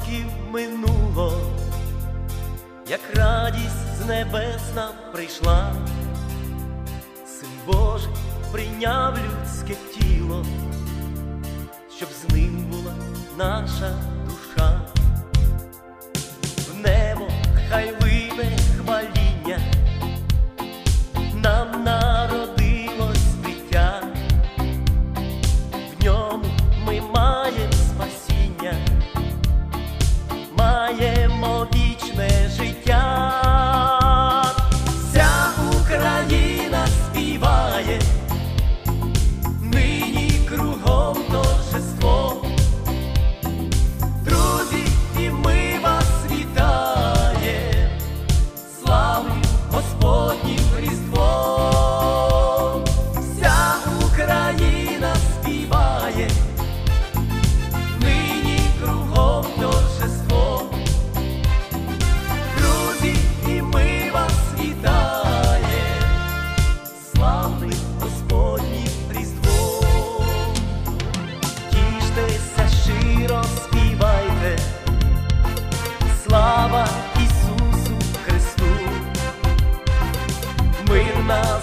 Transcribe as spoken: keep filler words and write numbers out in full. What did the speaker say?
років минуло, як радість з небес нам прийшла, Син Божий прийняв людське тіло, щоб з ним була наша душа. В небо хай лине хваління, нам народилось дитя, в ньому ми маємо спасіння, маємо вічне життя. Вся Україна співає, нині кругом торжество. Друзі, і ми вас вітаєм, славним Господнім Різдвом. Вся Україна співає, нині кругом торжество. Друзі, і ми вас вітаєм, славним Господнім Різдвом. Тіштеся щиро, співайте, слава Ісусу Христу. Мир на